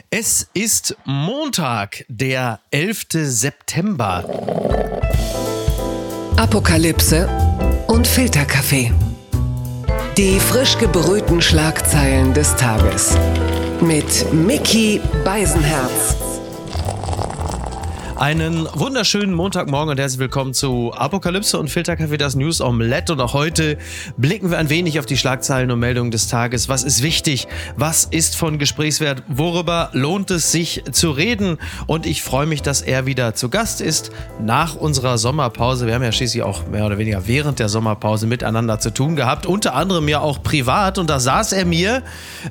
Es ist Montag, der 11. September. Apokalypse und Filterkaffee. Die frisch gebrühten Schlagzeilen des Tages. Mit Micky Beisenherz. Einen wunderschönen Montagmorgen und herzlich willkommen zu Apokalypse und Filterkaffee, das News Omelette. Und auch heute blicken wir ein wenig auf die Schlagzeilen und Meldungen des Tages. Was ist wichtig? Was ist von Gesprächswert? Worüber lohnt es sich zu reden? Und ich freue mich, dass er wieder zu Gast ist nach unserer Sommerpause. Wir haben ja schließlich auch mehr oder weniger während der Sommerpause miteinander zu tun gehabt. Unter anderem ja auch privat. Und da saß er mir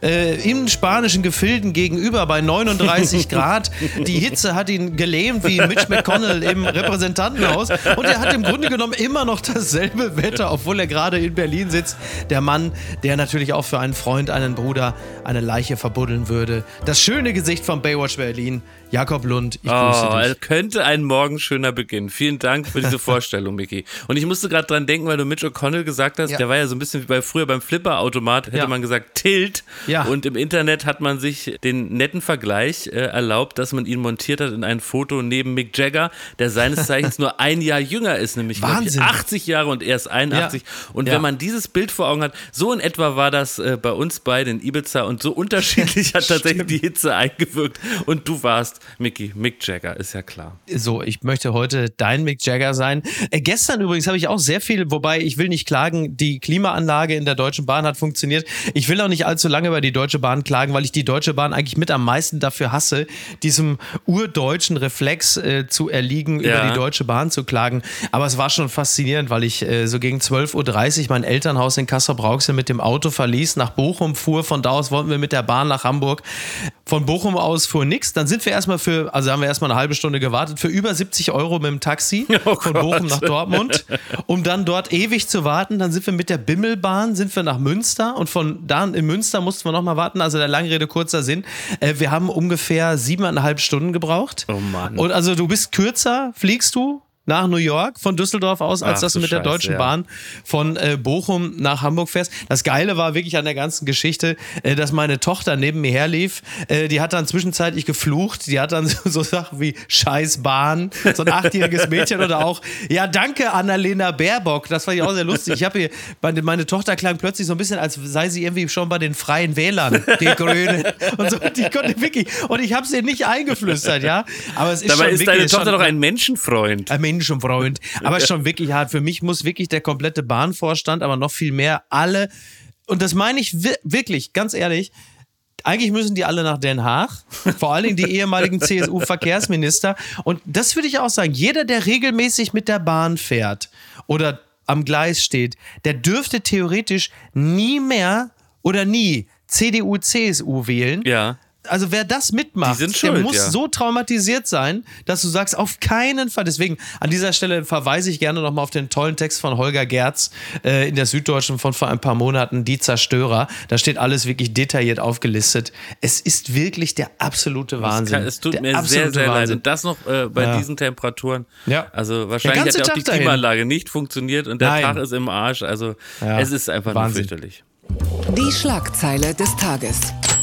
in spanischen Gefilden gegenüber bei 39 Grad. Die Hitze hat ihn gelähmt wie Mitch McConnell im Repräsentantenhaus. Und er hat im Grunde genommen immer noch dasselbe Wetter, obwohl er gerade in Berlin sitzt. Der Mann, der natürlich auch für einen Freund, einen Bruder, eine Leiche verbuddeln würde. Das schöne Gesicht von Baywatch Berlin, Jakob Lund. Ich grüße dich. Könnte ein Morgen schöner beginnen. Vielen Dank für diese Vorstellung, Micky. Und ich musste gerade dran denken, weil du Mitch O'Connell gesagt hast, der war ja so ein bisschen wie früher beim Flipper-Automat, hätte man gesagt Tilt. Ja. Und im Internet hat man sich den netten Vergleich erlaubt, dass man ihn montiert hat in ein Foto neben Mick Jagger, der seines Zeichens nur ein Jahr jünger ist, nämlich 80 Jahre und er ist 81. Ja. Und wenn man dieses Bild vor Augen hat, so in etwa war das bei uns beiden in Ibiza und so unterschiedlich hat tatsächlich die Hitze eingewirkt. Und du warst, Micky, Mick Jagger, ist ja klar. So, ich möchte heute dein Mick Jagger sein. Gestern übrigens habe ich auch sehr viel, wobei ich will nicht klagen, die Klimaanlage in der Deutschen Bahn hat funktioniert. Ich will auch nicht allzu lange über die Deutsche Bahn klagen, weil ich die Deutsche Bahn eigentlich mit am meisten dafür hasse, diesem urdeutschen Reflex zu erliegen, über die Deutsche Bahn zu klagen. Aber es war schon faszinierend, weil ich so gegen 12.30 Uhr mein Elternhaus in Castrop-Rauxel mit dem Auto verließ, nach Bochum fuhr. Von da aus wollten wir mit der Bahn nach Hamburg. Von Bochum aus fuhr nichts. Dann sind wir erstmal haben wir erstmal eine halbe Stunde gewartet, für über 70 Euro mit dem Taxi von Bochum nach Dortmund, um dann dort ewig zu warten. Dann sind wir mit der Bimmelbahn, nach Münster und von da in Münster mussten wir nochmal warten. Also der lange Rede, kurzer Sinn. Wir haben ungefähr 7,5 Stunden gebraucht. Oh Mann. Und also du bist kürzer, fliegst du nach New York von Düsseldorf aus, als dass du mit der Deutschen Bahn von Bochum nach Hamburg fährst. Das Geile war wirklich an der ganzen Geschichte, dass meine Tochter neben mir herlief. Die hat dann zwischenzeitlich geflucht. Die hat dann so Sachen wie Scheiß Bahn, so ein 8-jähriges Mädchen oder auch, ja danke Annalena Baerbock. Das fand ich auch sehr lustig. Ich habe hier, meine Tochter klang plötzlich so ein bisschen, als sei sie irgendwie schon bei den Freien Wählern, die Grüne. Und so, die konnte wirklich, und ich habe es ihr nicht eingeflüstert, ja. Aber es ist dabei schon ist wirklich, deine Tochter doch ein Menschenfreund. Schon Freund, aber schon wirklich hart. Für mich muss wirklich der komplette Bahnvorstand, aber noch viel mehr alle, und das meine ich wirklich, ganz ehrlich, eigentlich müssen die alle nach Den Haag, vor allen Dingen die ehemaligen CSU-Verkehrsminister, und das würde ich auch sagen, jeder, der regelmäßig mit der Bahn fährt oder am Gleis steht, der dürfte theoretisch nie mehr oder nie CDU, CSU wählen. Ja. Also wer das mitmacht, der muss so traumatisiert sein, dass du sagst, auf keinen Fall. Deswegen an dieser Stelle verweise ich gerne nochmal auf den tollen Text von Holger Gerz in der Süddeutschen von vor ein paar Monaten, Die Zerstörer. Da steht alles wirklich detailliert aufgelistet. Es ist wirklich der absolute Wahnsinn. Es tut mir sehr, sehr leid. Und das noch bei diesen Temperaturen. Ja. Also wahrscheinlich hat ja auch die Klimaanlage nicht funktioniert und der Tag ist im Arsch. Also es ist einfach nur fürchterlich. Die Schlagzeile des Tages.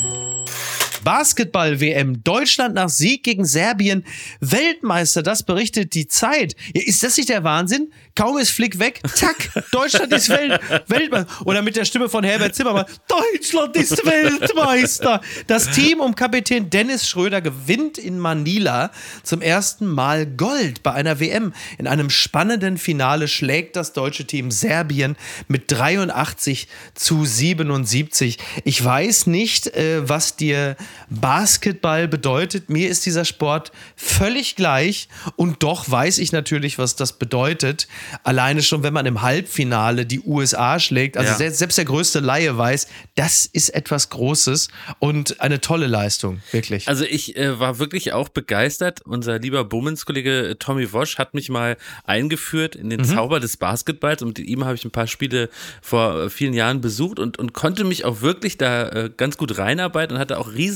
Basketball-WM, Deutschland nach Sieg gegen Serbien, Weltmeister, das berichtet die Zeit. Ist das nicht der Wahnsinn? Kaum ist Flick weg, zack, Deutschland ist Weltmeister. Oder mit der Stimme von Herbert Zimmermann, Deutschland ist Weltmeister. Das Team um Kapitän Dennis Schröder gewinnt in Manila zum ersten Mal Gold bei einer WM. In einem spannenden Finale schlägt das deutsche Team Serbien mit 83-77. Ich weiß nicht, was dir Basketball bedeutet. Mir ist dieser Sport völlig gleich und doch weiß ich natürlich, was das bedeutet. Alleine schon, wenn man im Halbfinale die USA schlägt, also selbst der größte Laie weiß, das ist etwas Großes und eine tolle Leistung, wirklich. Also ich war wirklich auch begeistert. Unser lieber Bummens-Kollege Tommy Wosch hat mich mal eingeführt in den Zauber des Basketballs und mit ihm habe ich ein paar Spiele vor vielen Jahren besucht und konnte mich auch wirklich da ganz gut reinarbeiten und hatte auch riesen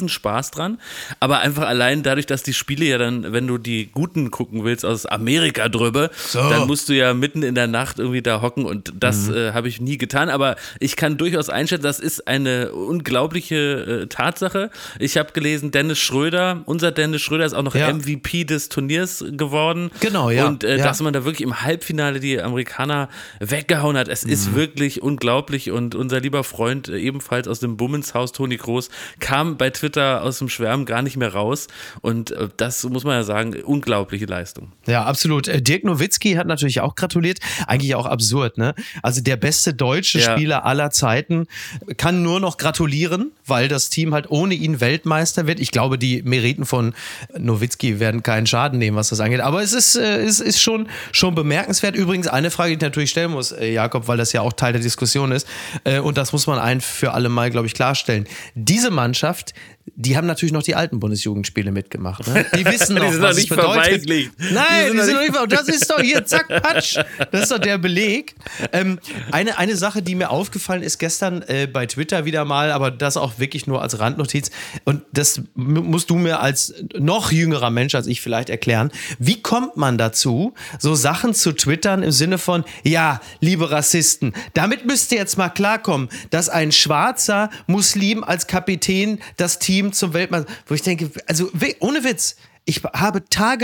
Riesenspaß dran. Aber einfach allein dadurch, dass die Spiele ja dann, wenn du die guten gucken willst, aus Amerika drüber, dann musst du ja mitten in der Nacht irgendwie da hocken und das habe ich nie getan. Aber ich kann durchaus einschätzen, das ist eine unglaubliche Tatsache. Ich habe gelesen, unser Dennis Schröder ist auch noch MVP des Turniers geworden. Genau, ja. Und dass man da wirklich im Halbfinale die Amerikaner weggehauen hat, es ist wirklich unglaublich. Und unser lieber Freund, ebenfalls aus dem Bummenshaus, Toni Kroos, kam bei Twitter aus dem Schwärmen gar nicht mehr raus. Und das muss man ja sagen, unglaubliche Leistung. Ja, absolut. Dirk Nowitzki hat natürlich auch gratuliert. Eigentlich auch absurd, ne? Also der beste deutsche Spieler aller Zeiten kann nur noch gratulieren, weil das Team halt ohne ihn Weltmeister wird. Ich glaube, die Meriten von Nowitzki werden keinen Schaden nehmen, was das angeht. Aber es ist schon bemerkenswert. Übrigens eine Frage, die ich natürlich stellen muss, Jakob, weil das ja auch Teil der Diskussion ist. Und das muss man ein für alle Mal, glaube ich, klarstellen. Diese Mannschaft, die haben natürlich noch die alten Bundesjugendspiele mitgemacht. Ne? Die wissen noch, die was es bedeutet. Nein, die sind noch nicht verweigert. Das ist doch hier, zack, patsch. Das ist doch der Beleg. Eine Sache, die mir aufgefallen ist gestern bei Twitter wieder mal, aber das auch wirklich nur als Randnotiz. Und das musst du mir als noch jüngerer Mensch als ich vielleicht erklären. Wie kommt man dazu, so Sachen zu twittern im Sinne von, ja, liebe Rassisten, damit müsst ihr jetzt mal klarkommen, dass ein schwarzer Muslim als Kapitän das Team zum Weltmeister, wo ich denke, also ohne Witz, ich habe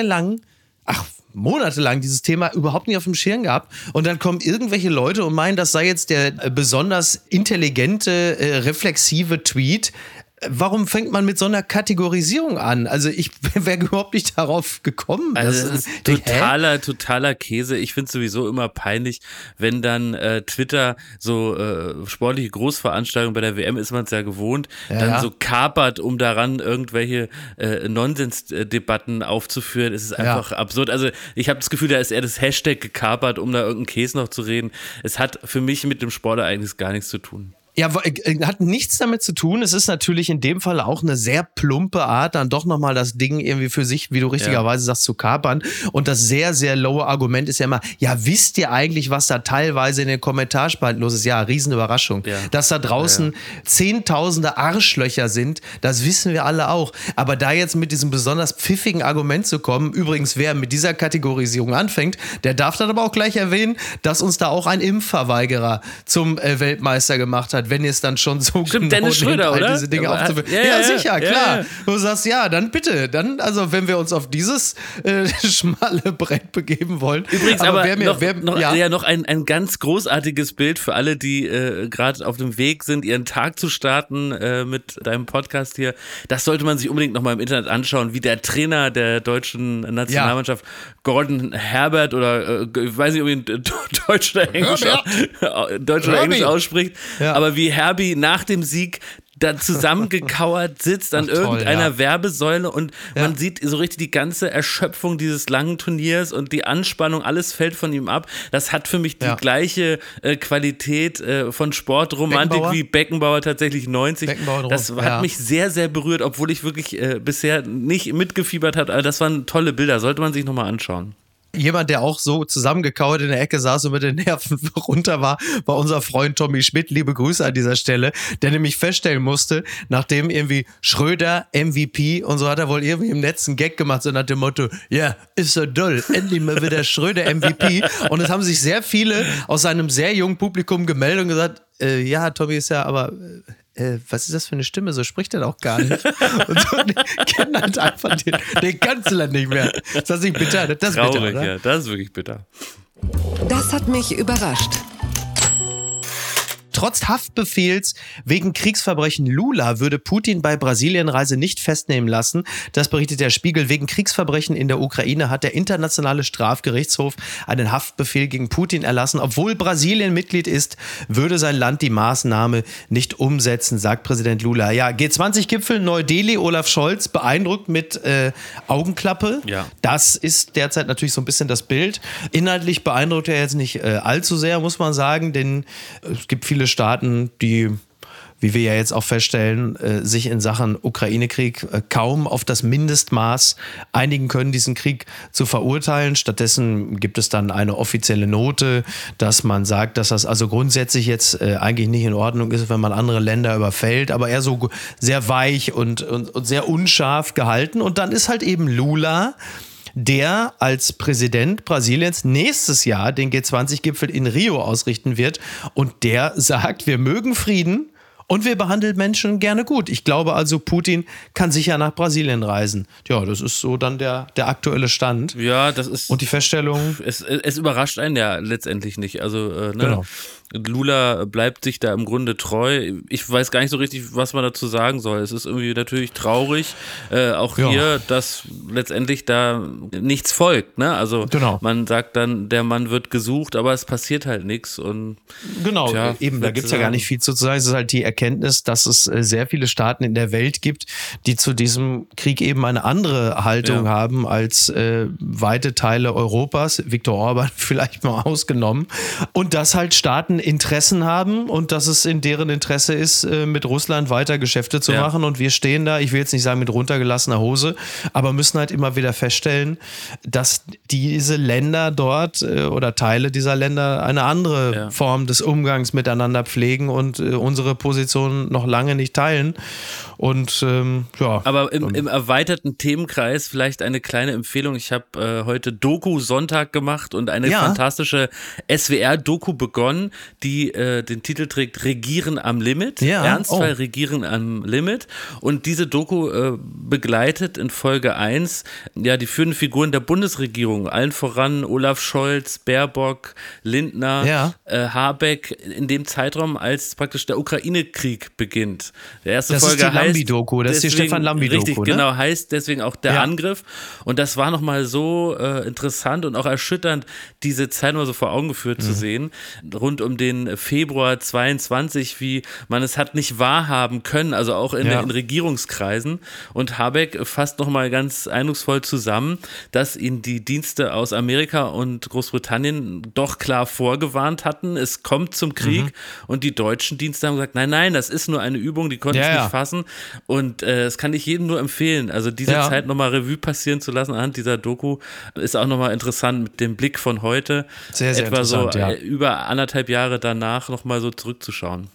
monatelang dieses Thema überhaupt nicht auf dem Schirm gehabt und dann kommen irgendwelche Leute und meinen, das sei jetzt der besonders intelligente, reflexive Tweet. Warum fängt man mit so einer Kategorisierung an? Also ich wäre überhaupt nicht darauf gekommen. Also das ist totaler Käse. Ich finde es sowieso immer peinlich, wenn dann Twitter so sportliche Großveranstaltungen, bei der WM ist man es ja gewohnt, dann so kapert, um daran irgendwelche Nonsensdebatten aufzuführen. Es ist einfach absurd. Also ich habe das Gefühl, da ist eher das Hashtag gekapert, um da irgendeinen Käse noch zu reden. Es hat für mich mit dem Sport eigentlich gar nichts zu tun. Ja, hat nichts damit zu tun. Es ist natürlich in dem Fall auch eine sehr plumpe Art, dann doch nochmal das Ding irgendwie für sich, wie du richtigerweise sagst, zu kapern. Und das sehr, sehr lowe Argument ist ja immer, ja, wisst ihr eigentlich, was da teilweise in den Kommentarspalten los ist? Ja, Riesenüberraschung. Ja. Dass da draußen Zehntausende Arschlöcher sind, das wissen wir alle auch. Aber da jetzt mit diesem besonders pfiffigen Argument zu kommen, übrigens, wer mit dieser Kategorisierung anfängt, der darf dann aber auch gleich erwähnen, dass uns da auch ein Impfverweigerer zum Weltmeister gemacht hat. Wenn ihr es dann schon so Stimmt, genau Dennis Schröder, nehmt, oder? Diese Dinge aufzuführen. Ja, sicher, klar. Ja. Du sagst, ja, dann bitte. Dann, also wenn wir uns auf dieses schmale Brett begeben wollen. Übrigens aber noch ein ganz großartiges Bild für alle, die gerade auf dem Weg sind, ihren Tag zu starten mit deinem Podcast hier. Das sollte man sich unbedingt nochmal im Internet anschauen, wie der Trainer der deutschen Nationalmannschaft, Gordon Herbert oder ich weiß nicht, ob ihn Deutsch oder Englisch ausspricht, aber wie Herbie nach dem Sieg da zusammengekauert sitzt an irgendeiner Werbesäule und man sieht so richtig die ganze Erschöpfung dieses langen Turniers und die Anspannung, alles fällt von ihm ab. Das hat für mich die gleiche Qualität von Sportromantik wie Beckenbauer tatsächlich 90. Das hat mich sehr, sehr berührt, obwohl ich wirklich bisher nicht mitgefiebert habe. Aber das waren tolle Bilder, sollte man sich nochmal anschauen. Jemand, der auch so zusammengekauert in der Ecke saß und mit den Nerven runter war unser Freund Tommy Schmidt. Liebe Grüße an dieser Stelle, der nämlich feststellen musste, nachdem irgendwie Schröder MVP und so hat er wohl irgendwie im Netz einen Gag gemacht, so nach dem Motto, ja, ist so doll, endlich mal wieder Schröder MVP. Und es haben sich sehr viele aus seinem sehr jungen Publikum gemeldet und gesagt, ja, Tommy ist ja aber... was ist das für eine Stimme? So spricht er doch gar nicht. Und so, die kennen halt einfach den Kanzler nicht mehr. Ist das nicht bitter? Das ist traurig, bitter, oder? Ja, das ist wirklich bitter. Das hat mich überrascht. Trotz Haftbefehls wegen Kriegsverbrechen Lula würde Putin bei Brasilienreise nicht festnehmen lassen. Das berichtet der Spiegel. Wegen Kriegsverbrechen in der Ukraine hat der Internationale Strafgerichtshof einen Haftbefehl gegen Putin erlassen. Obwohl Brasilien Mitglied ist, würde sein Land die Maßnahme nicht umsetzen, sagt Präsident Lula. Ja, G20-Gipfel Neu-Delhi, Olaf Scholz beeindruckt mit Augenklappe. Ja. Das ist derzeit natürlich so ein bisschen das Bild. Inhaltlich beeindruckt er jetzt nicht allzu sehr, muss man sagen, denn es gibt viele Staaten, die wie wir ja jetzt auch feststellen, sich in Sachen Ukraine-Krieg kaum auf das Mindestmaß einigen können, diesen Krieg zu verurteilen. Stattdessen gibt es dann eine offizielle Note, dass man sagt, dass das also grundsätzlich jetzt eigentlich nicht in Ordnung ist, wenn man andere Länder überfällt, aber eher so sehr weich und sehr unscharf gehalten. Und dann ist halt eben Lula, der als Präsident Brasiliens nächstes Jahr den G20-Gipfel in Rio ausrichten wird. Und der sagt, wir mögen Frieden und wir behandeln Menschen gerne gut. Ich glaube also, Putin kann sicher nach Brasilien reisen. Ja, das ist so dann der aktuelle Stand. Ja, das ist... Und die Feststellung... Es überrascht einen ja letztendlich nicht. Also, Genau. Lula bleibt sich da im Grunde treu. Ich weiß gar nicht so richtig, was man dazu sagen soll. Es ist irgendwie natürlich traurig, auch hier, dass letztendlich da nichts folgt. Ne? Also man sagt dann, der Mann wird gesucht, aber es passiert halt nichts. Und genau, eben, da gibt es ja gar nicht viel zu sagen. Es ist halt die Erkenntnis, dass es sehr viele Staaten in der Welt gibt, die zu diesem Krieg eben eine andere Haltung haben als weite Teile Europas, Viktor Orban vielleicht mal ausgenommen. Und dass halt Staaten Interessen haben und dass es in deren Interesse ist, mit Russland weiter Geschäfte zu machen. Und wir stehen da, ich will jetzt nicht sagen mit runtergelassener Hose, aber müssen halt immer wieder feststellen, dass diese Länder dort oder Teile dieser Länder eine andere Form des Umgangs miteinander pflegen und unsere Position noch lange nicht teilen. Und aber im erweiterten Themenkreis vielleicht eine kleine Empfehlung. Ich habe heute Doku-Sonntag gemacht und eine fantastische SWR-Doku begonnen, die den Titel trägt Regieren am Limit. Ernstfall Regieren am Limit. Und diese Doku begleitet in Folge 1 die führenden Figuren der Bundesregierung. Allen voran Olaf Scholz, Baerbock, Lindner, Habeck in dem Zeitraum, als praktisch der Ukraine-Krieg beginnt. Der erste Folge heißt Lambi-Doku, das ist die Stefan Lambi-Doku. Richtig, ne? Genau, heißt deswegen auch der Angriff. Und das war nochmal so interessant und auch erschütternd, diese Zeit mal so vor Augen geführt zu sehen, rund um den Februar 22, wie man es hat nicht wahrhaben können, also auch in Regierungskreisen. Und Habeck fasst nochmal ganz eindrucksvoll zusammen, dass ihn die Dienste aus Amerika und Großbritannien doch klar vorgewarnt hatten, es kommt zum Krieg und die deutschen Dienste haben gesagt, nein, das ist nur eine Übung, die konnten es nicht fassen. Und das kann ich jedem nur empfehlen. Also diese Zeit nochmal Revue passieren zu lassen anhand dieser Doku ist auch nochmal interessant mit dem Blick von heute. Sehr, sehr etwa so interessant, über 1,5 Jahre danach nochmal so zurückzuschauen.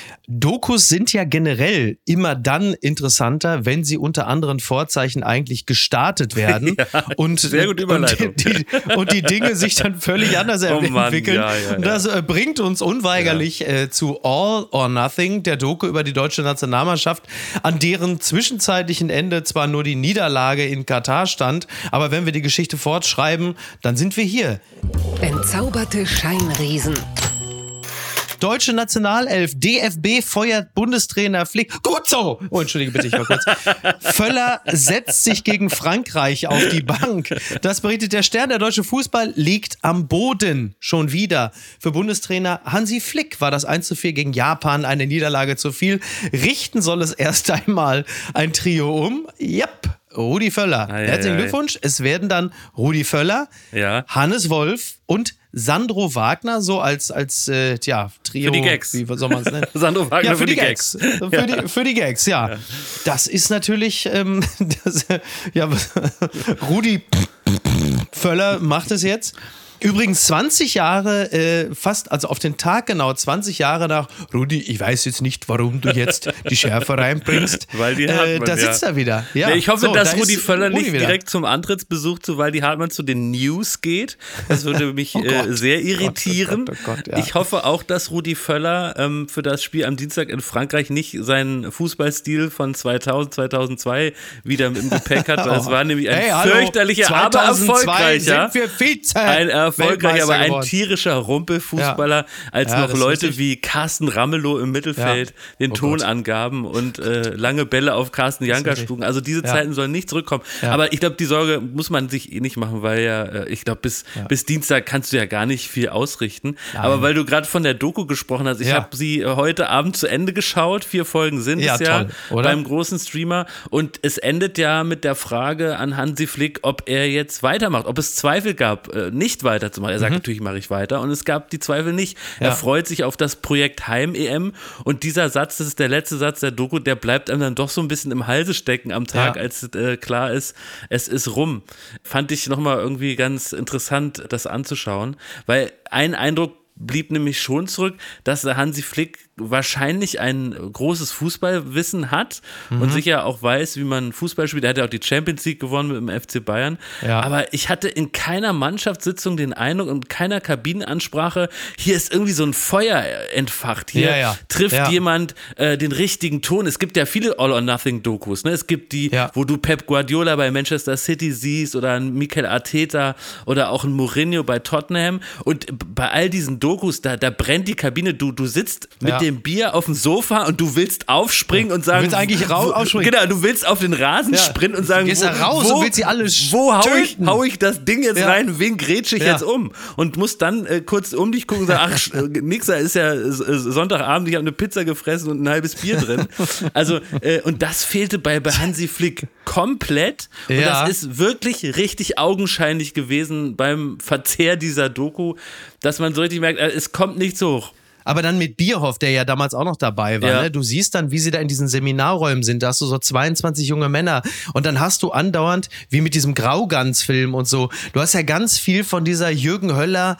Dokus sind ja generell immer dann interessanter, wenn sie unter anderen Vorzeichen eigentlich gestartet werden und, sehr gute Überleitung. Und die Dinge sich dann völlig anders entwickeln. Und das bringt uns unweigerlich zu All or Nothing, der Doku über die deutsche Nationalmannschaft, an deren zwischenzeitlichen Ende zwar nur die Niederlage in Katar stand, aber wenn wir die Geschichte fortschreiben, dann sind wir hier. Entzauberte Scheinriesen. Deutsche Nationalelf, DFB feuert Bundestrainer Flick. Gut so! Oh, entschuldige bitte, ich war kurz. Völler setzt sich gegen Frankreich auf die Bank. Das berichtet der Stern. Der deutsche Fußball liegt am Boden. Schon wieder. Für Bundestrainer Hansi Flick war das 1:4 gegen Japan eine Niederlage zu viel. Richten soll es erst einmal ein Trio um. Yep. Rudi Völler. Herzlichen Glückwunsch. Es werden dann Rudi Völler, Hannes Wolf und Sandro Wagner, so als Trio. Für die Gags. Wie soll man es nennen? Sandro Wagner für die Gags. Für die Gags, ja. Das ist natürlich, Rudi Völler macht es jetzt. Übrigens 20 Jahre, also auf den Tag genau 20 Jahre nach, Rudi, ich weiß jetzt nicht, warum du jetzt die Schärfe reinbringst. Waldi Hartmann, da sitzt er wieder. Ja. Nee, ich hoffe, dass Rudi Völler nicht direkt zum Antrittsbesuch zu Waldi Hartmann zu den News geht. Das würde mich sehr irritieren. Oh Gott, ja. Ich hoffe auch, dass Rudi Völler für das Spiel am Dienstag in Frankreich nicht seinen Fußballstil von 2000, 2002 wieder im Gepäck hat. Das war nämlich ein fürchterlicher, aber erfolgreicher. Sind wir Vize. Erfolgreich, aber ein tierischer Rumpelfußballer, als noch Leute wie Carsten Ramelow im Mittelfeld den Ton angaben und lange Bälle auf Carsten Janka schlugen. Also diese Zeiten sollen nicht zurückkommen. Aber ich glaube, die Sorge muss man sich nicht machen, weil ich glaube, bis Dienstag kannst du ja gar nicht viel ausrichten. Nein. Aber weil du gerade von der Doku gesprochen hast, ich habe sie heute Abend zu Ende geschaut. 4 Folgen sind es toll, beim großen Streamer. Und es endet ja mit der Frage an Hansi Flick, ob er jetzt weitermacht, ob es Zweifel gab, nicht weiterzumachen. weiterzumachen. Er sagt natürlich, mache ich weiter. Und es gab die Zweifel nicht. Er freut sich auf das Projekt Heim-EM. Und dieser Satz, das ist der letzte Satz der Doku, der bleibt einem dann doch so ein bisschen im Halse stecken am Tag, als klar ist, es ist rum. Fand ich nochmal irgendwie ganz interessant, das anzuschauen. Weil ein Eindruck blieb nämlich schon zurück, dass Hansi Flick wahrscheinlich ein großes Fußballwissen hat und sicher auch weiß, wie man Fußball spielt. Er hat ja auch die Champions League gewonnen mit dem FC Bayern. Ja. Aber ich hatte in keiner Mannschaftssitzung den Eindruck und keiner Kabinenansprache, hier ist irgendwie so ein Feuer entfacht. Hier trifft jemand den richtigen Ton. Es gibt ja viele All-or-Nothing-Dokus. Ne? Es gibt die, wo du Pep Guardiola bei Manchester City siehst oder einen Mikel Arteta oder auch einen Mourinho bei Tottenham. Und bei all diesen Dokus, da brennt die Kabine. Du sitzt mit dem Bier auf dem Sofa und du willst aufspringen und sagen, du willst eigentlich aufspringen. Genau, du willst auf den Rasen sprinten und sagen, du gehst da raus und willst sie alle wo hau ich das Ding jetzt rein, wen grätsche ich jetzt um? Und musst dann kurz um dich gucken und sagen, ach, nix, da ist ja Sonntagabend, ich habe eine Pizza gefressen und ein halbes Bier drin. Also, und das fehlte bei Hansi Flick komplett. Und das ist wirklich richtig augenscheinlich gewesen beim Verzehr dieser Doku, dass man so richtig merkt, es kommt nicht so hoch. Aber dann mit Bierhoff, der ja damals auch noch dabei war, ne? Du siehst dann, wie sie da in diesen Seminarräumen sind, da hast du so 22 junge Männer und dann hast du andauernd, wie mit diesem Graugans-Film und so, du hast ja ganz viel von dieser Jürgen Höller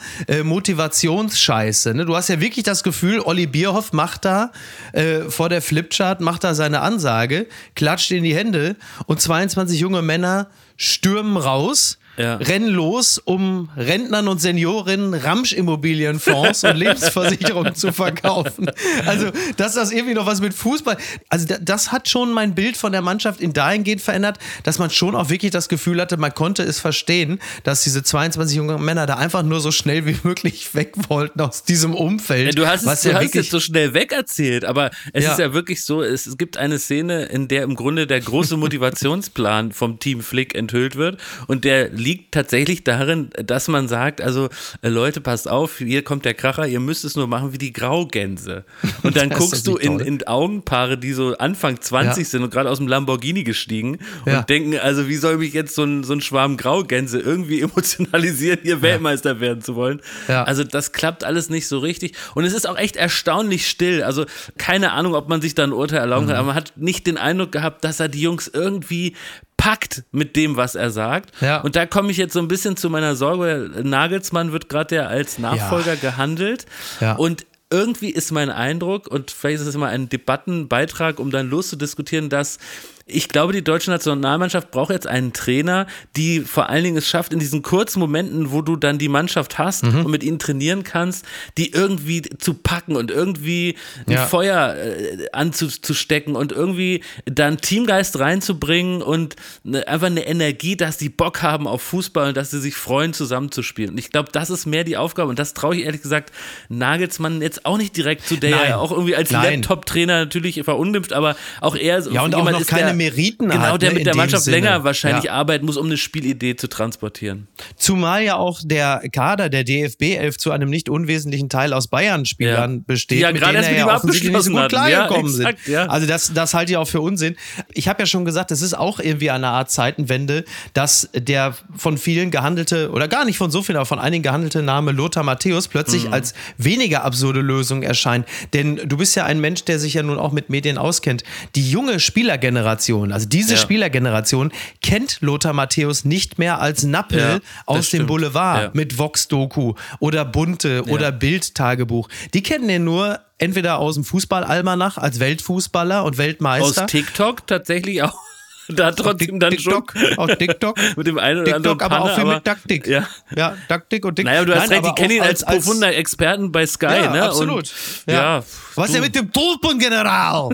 Motivationsscheiße, ne? Du hast ja wirklich das Gefühl, Olli Bierhoff macht da vor der Flipchart, macht da seine Ansage, klatscht in die Hände und 22 junge Männer stürmen raus, rennen los, um Rentnern und Seniorinnen Ramsch-Immobilienfonds und Lebensversicherungen zu verkaufen. Also, dass das irgendwie noch was mit Fußball... Also, das hat schon mein Bild von der Mannschaft in dahingehend verändert, dass man schon auch wirklich das Gefühl hatte, man konnte es verstehen, dass diese 22 jungen Männer da einfach nur so schnell wie möglich weg wollten aus diesem Umfeld. Ja, du hast es so schnell wegerzählt, aber es ist ja wirklich so, es gibt eine Szene, in der im Grunde der große Motivationsplan vom Team Flick enthüllt wird und der liegt tatsächlich darin, dass man sagt, also Leute, passt auf, hier kommt der Kracher, ihr müsst es nur machen wie die Graugänse. Und dann guckst du in Augenpaare, die so Anfang 20 sind und gerade aus dem Lamborghini gestiegen und denken, also wie soll mich jetzt so ein Schwarm Graugänse irgendwie emotionalisieren, hier Weltmeister werden zu wollen. Ja. Also das klappt alles nicht so richtig. Und es ist auch echt erstaunlich still. Also keine Ahnung, ob man sich da ein Urteil erlauben kann, aber man hat nicht den Eindruck gehabt, dass er die Jungs irgendwie packt mit dem, was er sagt. Ja. Und da komme ich jetzt so ein bisschen zu meiner Sorge. Nagelsmann wird gerade ja als Nachfolger gehandelt. Ja. Und irgendwie ist mein Eindruck, und vielleicht ist es immer ein Debattenbeitrag, um dann loszudiskutieren, dass ich glaube, die deutsche Nationalmannschaft braucht jetzt einen Trainer, die vor allen Dingen es schafft, in diesen kurzen Momenten, wo du dann die Mannschaft hast und mit ihnen trainieren kannst, die irgendwie zu packen und irgendwie ein Feuer anzustecken und irgendwie dann Teamgeist reinzubringen und einfach eine Energie, dass die Bock haben auf Fußball und dass sie sich freuen, zusammenzuspielen. Und ich glaube, das ist mehr die Aufgabe und das traue ich ehrlich gesagt Nagelsmann jetzt auch nicht direkt zu, der ja auch irgendwie als Laptop-Trainer natürlich verunglimpft, aber auch er und auch noch ist, keine Meriten genau, hat, der mit der Mannschaft länger wahrscheinlich arbeiten muss, um eine Spielidee zu transportieren. Zumal ja auch der Kader der DFB-11 zu einem nicht unwesentlichen Teil aus Bayern-Spielern besteht, mit denen er ja offensichtlich nicht so gut klargekommen sind. Ja. Also das halte ich auch für Unsinn. Ich habe ja schon gesagt, es ist auch irgendwie eine Art Zeitenwende, dass der von vielen gehandelte, oder gar nicht von so vielen, aber von einigen gehandelte Name Lothar Matthäus plötzlich als weniger absurde Lösung erscheint. Denn du bist ja ein Mensch, der sich ja nun auch mit Medien auskennt. Die junge Spielergeneration, also diese Spielergeneration, kennt Lothar Matthäus nicht mehr als Nappel aus dem Boulevard mit Vox-Doku oder Bunte oder Bild-Tagebuch. Die kennen den nur entweder aus dem Fußballalmanach als Weltfußballer und Weltmeister. Aus TikTok tatsächlich auch. Da trotzdem dann TikTok, schon. Auch TikTok. Mit dem einen oder anderen aber Panne, auch viel mit Taktik. Ja, Taktik und TikTok. Naja, du hast recht, die kennen ihn als profunder Experten bei Sky, ne? Absolut. Und, was ist denn mit dem Tulpengeneral?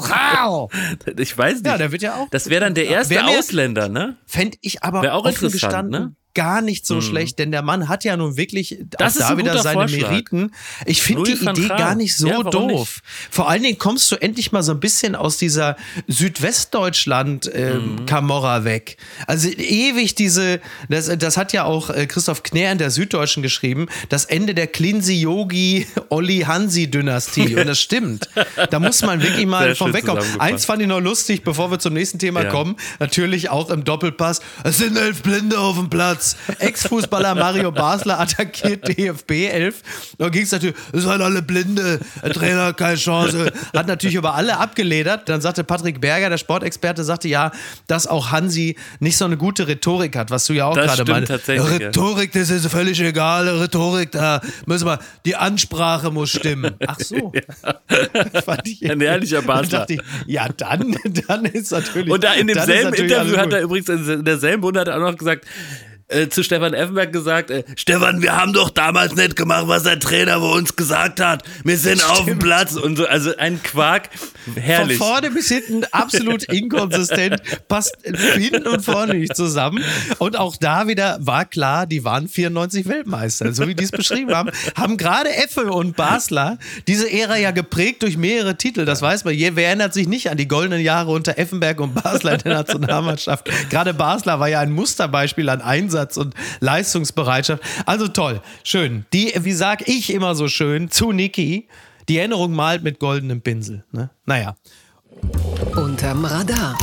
Ich weiß nicht. Ja, der wird ja auch. Das wäre dann der erste Ausländer, ne? Fände ich aber auch offen gestanden, ne? Gar nicht so schlecht, denn der Mann hat ja nun wirklich das auch da wieder seine Vorschlag. Meriten. Ich finde die Idee gar nicht so doof. Nicht? Vor allen Dingen kommst du endlich mal so ein bisschen aus dieser Südwestdeutschland-Camorra weg. Also ewig das hat ja auch Christoph Knär in der Süddeutschen geschrieben, das Ende der Klinsi-Yogi-Olli-Hansi-Dynastie. Und das stimmt. Da muss man wirklich mal von wegkommen. Eins fand ich noch lustig, bevor wir zum nächsten Thema kommen, natürlich auch im Doppelpass, es sind 11 Blinde auf dem Platz. Satz. Ex-Fußballer Mario Basler attackiert DFB 11. Da ging es natürlich, es sind alle Blinde, der Trainer hat keine Chance. Hat natürlich über alle abgeledert. Dann sagte Patrick Berger, der Sportexperte, sagte ja, dass auch Hansi nicht so eine gute Rhetorik hat, was du ja auch gerade meinst. Rhetorik, das ist völlig egal. Rhetorik, da müssen wir, die Ansprache muss stimmen. Ach so. Ja. Fand ich ein ehrlicher Basler. Ich, ja, dann ist natürlich. Und da in demselben Interview hat er übrigens in derselben Runde hat er auch noch gesagt, zu Stefan Effenberg gesagt, Stefan, wir haben doch damals nicht gemacht, was der Trainer bei uns gesagt hat. Wir sind auf dem Platz und so, also ein Quark, herrlich. Von vorne bis hinten absolut inkonsistent, passt hinten und vorne nicht zusammen. Und auch da wieder war klar, die waren 94 Weltmeister, so wie die es beschrieben haben gerade Effe und Basler diese Ära ja geprägt durch mehrere Titel, das weiß man. Wer erinnert sich nicht an die goldenen Jahre unter Effenberg und Basler in der Nationalmannschaft? Gerade Basler war ja ein Musterbeispiel an Einsatz und Leistungsbereitschaft. Also toll, schön. Die, wie sag ich immer so schön, zu Niki, die Erinnerung malt mit goldenem Pinsel. Ne? Naja. Unterm Radar.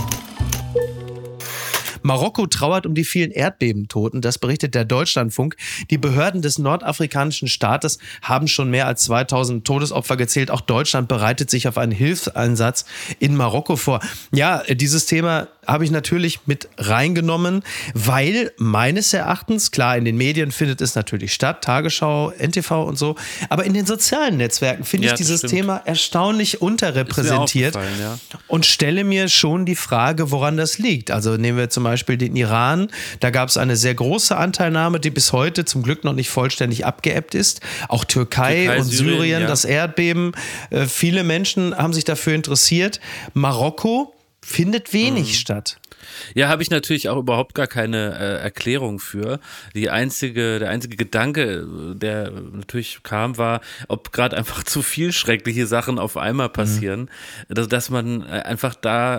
Marokko trauert um die vielen Erdbebentoten, das berichtet der Deutschlandfunk. Die Behörden des nordafrikanischen Staates haben schon mehr als 2000 Todesopfer gezählt. Auch Deutschland bereitet sich auf einen Hilfseinsatz in Marokko vor. Ja, dieses Thema habe ich natürlich mit reingenommen, weil meines Erachtens, klar, in den Medien findet es natürlich statt, Tagesschau, NTV und so, aber in den sozialen Netzwerken finde ich dieses Thema erstaunlich unterrepräsentiert und stelle mir schon die Frage, woran das liegt. Also nehmen wir zum Beispiel den Iran, da gab es eine sehr große Anteilnahme, die bis heute zum Glück noch nicht vollständig abgeebbt ist. Auch Türkei und Syrien, das Erdbeben, viele Menschen haben sich dafür interessiert. Marokko findet wenig statt. Ja, habe ich natürlich auch überhaupt gar keine Erklärung für. Der einzige Gedanke, der natürlich kam, war, ob gerade einfach zu viel schreckliche Sachen auf einmal passieren, dass man einfach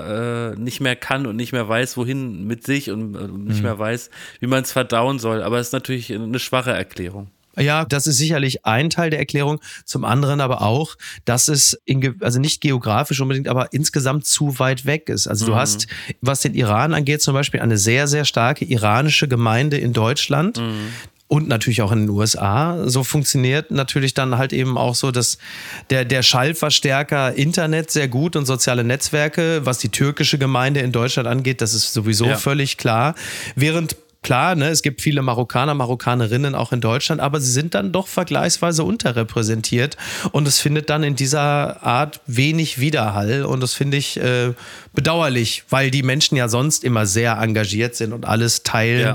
da nicht mehr kann und nicht mehr weiß, wohin mit sich und nicht mehr weiß, wie man es verdauen soll. Aber es ist natürlich eine schwache Erklärung. Ja, das ist sicherlich ein Teil der Erklärung. Zum anderen aber auch, dass es also nicht geografisch unbedingt, aber insgesamt zu weit weg ist. Also du hast, was den Iran angeht, zum Beispiel eine sehr, sehr starke iranische Gemeinde in Deutschland. Und natürlich auch in den USA. So funktioniert natürlich dann halt eben auch so, dass der Schallverstärker Internet sehr gut und soziale Netzwerke, was die türkische Gemeinde in Deutschland angeht, das ist sowieso völlig klar. Während klar, ne, es gibt viele Marokkaner, Marokkanerinnen auch in Deutschland, aber sie sind dann doch vergleichsweise unterrepräsentiert und es findet dann in dieser Art wenig Widerhall und das finde ich bedauerlich, weil die Menschen ja sonst immer sehr engagiert sind und alles teilen.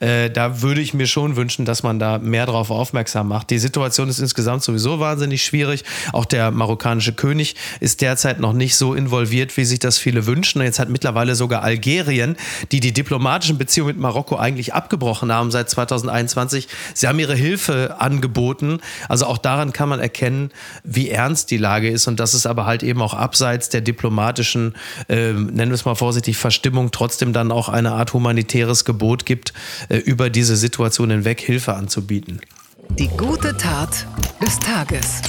Da würde ich mir schon wünschen, dass man da mehr drauf aufmerksam macht. Die Situation ist insgesamt sowieso wahnsinnig schwierig. Auch der marokkanische König ist derzeit noch nicht so involviert, wie sich das viele wünschen. Und jetzt hat mittlerweile sogar Algerien, die diplomatischen Beziehungen mit Marokko eigentlich abgebrochen haben seit 2021. Sie haben ihre Hilfe angeboten. Also auch daran kann man erkennen, wie ernst die Lage ist und dass es aber halt eben auch abseits der diplomatischen, nennen wir es mal vorsichtig, Verstimmung trotzdem dann auch eine Art humanitäres Gebot gibt, über diese Situation hinweg Hilfe anzubieten. Die gute Tat des Tages.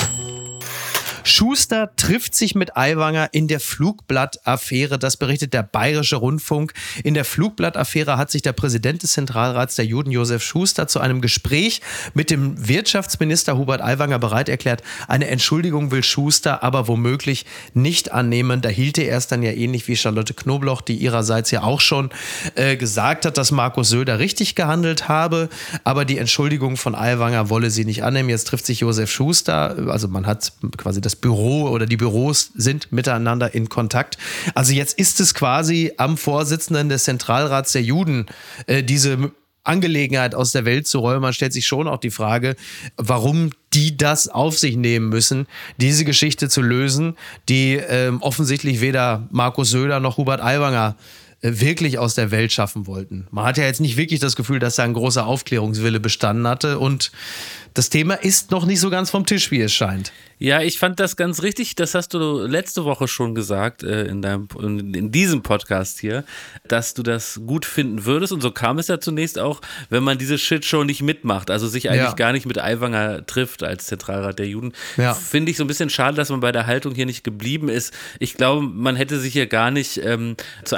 Schuster trifft sich mit Aiwanger in der Flugblatt-Affäre. Das berichtet der Bayerische Rundfunk. In der Flugblatt-Affäre hat sich der Präsident des Zentralrats der Juden, Josef Schuster, zu einem Gespräch mit dem Wirtschaftsminister Hubert Aiwanger bereit erklärt. Eine Entschuldigung will Schuster aber womöglich nicht annehmen. Da hielt er es dann ja ähnlich wie Charlotte Knobloch, die ihrerseits ja auch schon gesagt hat, dass Markus Söder richtig gehandelt habe. Aber die Entschuldigung von Aiwanger wolle sie nicht annehmen. Jetzt trifft sich Josef Schuster. Also man hat quasi das Büro oder die Büros sind miteinander in Kontakt. Also jetzt ist es quasi am Vorsitzenden des Zentralrats der Juden, diese Angelegenheit aus der Welt zu räumen. Man stellt sich schon auch die Frage, warum die das auf sich nehmen müssen, diese Geschichte zu lösen, die offensichtlich weder Markus Söder noch Hubert Aiwanger wirklich aus der Welt schaffen wollten. Man hat ja jetzt nicht wirklich das Gefühl, dass da ein großer Aufklärungswille bestanden hatte und das Thema ist noch nicht so ganz vom Tisch, wie es scheint. Ja, ich fand das ganz richtig, das hast du letzte Woche schon gesagt in diesem Podcast hier, dass du das gut finden würdest und so kam es ja zunächst auch, wenn man diese Shitshow nicht mitmacht, also sich eigentlich gar nicht mit Aiwanger trifft als Zentralrat der Juden. Finde ich so ein bisschen schade, dass man bei der Haltung hier nicht geblieben ist. Ich glaube, man hätte sich hier gar nicht zu einer Partei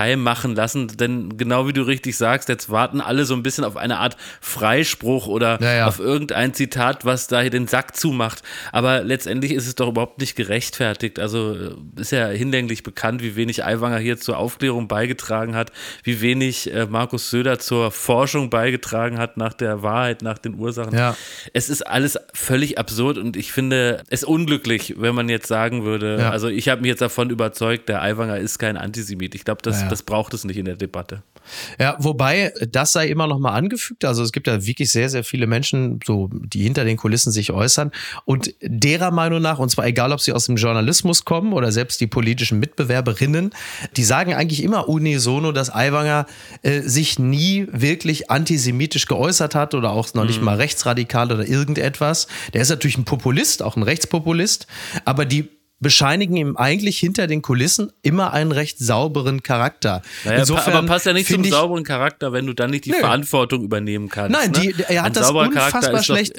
Partei machen lassen, denn genau wie du richtig sagst, jetzt warten alle so ein bisschen auf eine Art Freispruch oder auf irgendein Zitat, was da hier den Sack zumacht. Aber letztendlich ist es doch überhaupt nicht gerechtfertigt. Also ist ja hinlänglich bekannt, wie wenig Aiwanger hier zur Aufklärung beigetragen hat, wie wenig Markus Söder zur Forschung beigetragen hat nach der Wahrheit, nach den Ursachen. Ja. Es ist alles völlig absurd und ich finde es unglücklich, wenn man jetzt sagen würde, also ich habe mich jetzt davon überzeugt, der Aiwanger ist kein Antisemit. Ich glaube, das braucht es nicht in der Debatte. Ja, wobei, das sei immer noch mal angefügt. Also es gibt ja wirklich sehr, sehr viele Menschen, so, die hinter den Kulissen sich äußern und derer Meinung nach, und zwar egal, ob sie aus dem Journalismus kommen oder selbst die politischen Mitbewerberinnen, die sagen eigentlich immer unisono, dass Aiwanger sich nie wirklich antisemitisch geäußert hat oder auch noch nicht mal rechtsradikal oder irgendetwas. Der ist natürlich ein Populist, auch ein Rechtspopulist, aber die bescheinigen ihm eigentlich hinter den Kulissen immer einen recht sauberen Charakter. Naja, insofern, aber passt ja nicht zum sauberen Charakter, wenn du dann nicht die Verantwortung übernehmen kannst. Nein, er hat das unfassbar schlecht,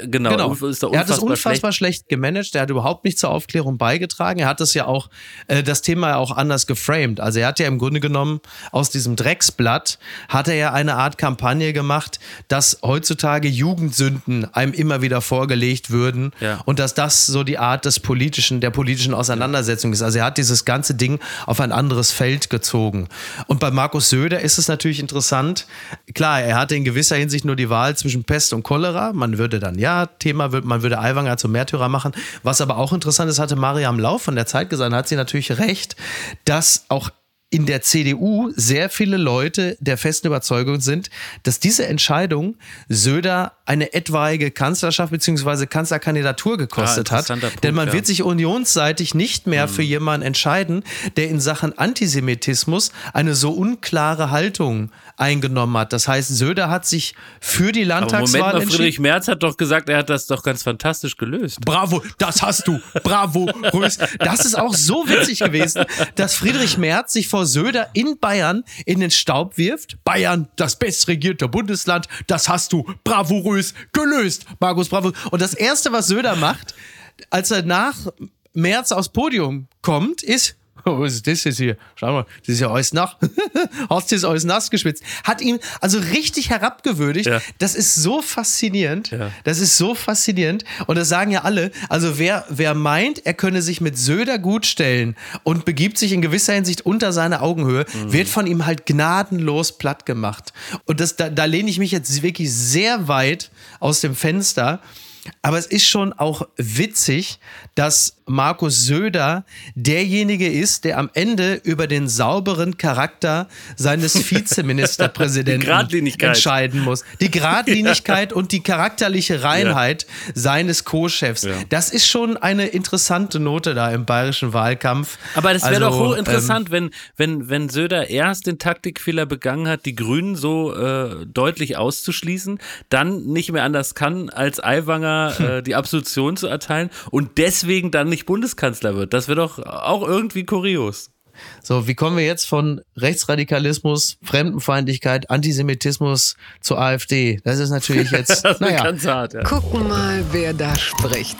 er hat das unfassbar schlecht gemanagt, er hat überhaupt nicht zur Aufklärung beigetragen, er hat das ja auch, das Thema ja auch anders geframed. Also er hat ja im Grunde genommen aus diesem Drecksblatt, hat er ja eine Art Kampagne gemacht, dass heutzutage Jugendsünden einem immer wieder vorgelegt würden und dass das so die Art der politischen Auseinandersetzung ist. Also er hat dieses ganze Ding auf ein anderes Feld gezogen. Und bei Markus Söder ist es natürlich interessant, klar, er hatte in gewisser Hinsicht nur die Wahl zwischen Pest und Cholera. Man würde dann, man würde Aiwanger zum Märtyrer machen. Was aber auch interessant ist, hatte Mariam Lau von der Zeit gesagt, hat sie natürlich recht, dass auch in der CDU sehr viele Leute der festen Überzeugung sind, dass diese Entscheidung Söder eine etwaige Kanzlerschaft bzw. Kanzlerkandidatur gekostet hat. Punkt, denn man wird sich unionsseitig nicht mehr für jemanden entscheiden, der in Sachen Antisemitismus eine so unklare Haltung eingenommen hat. Das heißt, Söder hat sich für die Landtagswahl entschieden. Friedrich Merz hat doch gesagt, er hat das doch ganz fantastisch gelöst. Bravo, das hast du. Bravo, Rös. Das ist auch so witzig gewesen, dass Friedrich Merz sich vor Söder in Bayern in den Staub wirft. Bayern, das bestregierte Bundesland, das hast du. Bravo, Rös, gelöst. Markus, bravo. Und das Erste, was Söder macht, als er nach Merz aufs Podium kommt, ist: was ist das jetzt hier? Schau mal, das ist ja alles nass. Hast du das alles nass geschwitzt? Hat ihn also richtig herabgewürdigt. Ja. Das ist so faszinierend. Ja. Das ist so faszinierend. Und das sagen ja alle. Also wer meint, er könne sich mit Söder gut stellen und begibt sich in gewisser Hinsicht unter seine Augenhöhe, wird von ihm halt gnadenlos platt gemacht. Und da lehne ich mich jetzt wirklich sehr weit aus dem Fenster. Aber es ist schon auch witzig, dass Markus Söder derjenige ist, der am Ende über den sauberen Charakter seines Vizeministerpräsidenten entscheiden muss. Die Geradlinigkeit und die charakterliche Reinheit seines Co-Chefs. Ja. Das ist schon eine interessante Note da im bayerischen Wahlkampf. Aber das wäre doch hochinteressant, wenn Söder erst den Taktikfehler begangen hat, die Grünen so deutlich auszuschließen, dann nicht mehr anders kann, als Aiwanger die Absolution zu erteilen und deswegen dann nicht Bundeskanzler wird. Das wäre doch auch irgendwie kurios. So, wie kommen wir jetzt von Rechtsradikalismus, Fremdenfeindlichkeit, Antisemitismus zur AfD? Das ist natürlich jetzt, ganz hart. Ja. Gucken mal, wer da spricht.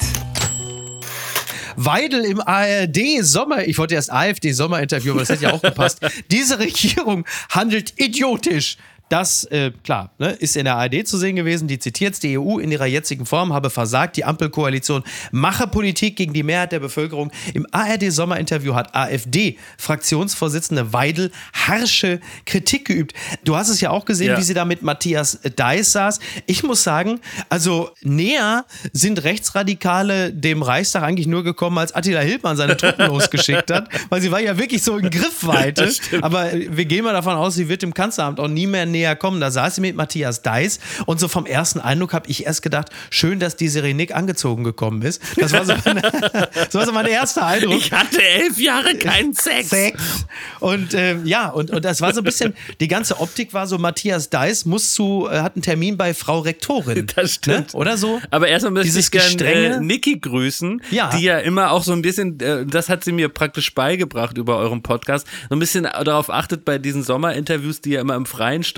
Weidel im ARD-Sommer, ich wollte erst AfD-Sommerinterview, aber das hätte ja auch gepasst. Diese Regierung handelt idiotisch. Das, klar, ist in der ARD zu sehen gewesen, die zitiert, die EU in ihrer jetzigen Form habe versagt, die Ampelkoalition mache Politik gegen die Mehrheit der Bevölkerung. Im ARD-Sommerinterview hat AfD-Fraktionsvorsitzende Weidel harsche Kritik geübt. Du hast es ja auch gesehen, wie sie da mit Matthias Deiß saß. Ich muss sagen, also näher sind Rechtsradikale dem Reichstag eigentlich nur gekommen, als Attila Hildmann seine Truppen losgeschickt hat, weil sie war ja wirklich so in Griffweite. Aber wir gehen mal davon aus, sie wird dem Kanzleramt auch nie mehr näher kommen. Da saß sie mit Matthias Deiß und so vom ersten Eindruck habe ich erst gedacht, schön, dass die Serenik angezogen gekommen ist. Das war so mein erster Eindruck. Ich hatte 11 Jahre keinen Sex. Und und das war so ein bisschen, die ganze Optik war so, Matthias Deiß hat einen Termin bei Frau Rektorin. Das stimmt. Ne? Oder so. Aber erstmal möchte ich gerne Niki grüßen, die ja immer auch so ein bisschen, das hat sie mir praktisch beigebracht über euren Podcast, so ein bisschen darauf achtet bei diesen Sommerinterviews, die ja immer im Freien stattfinden,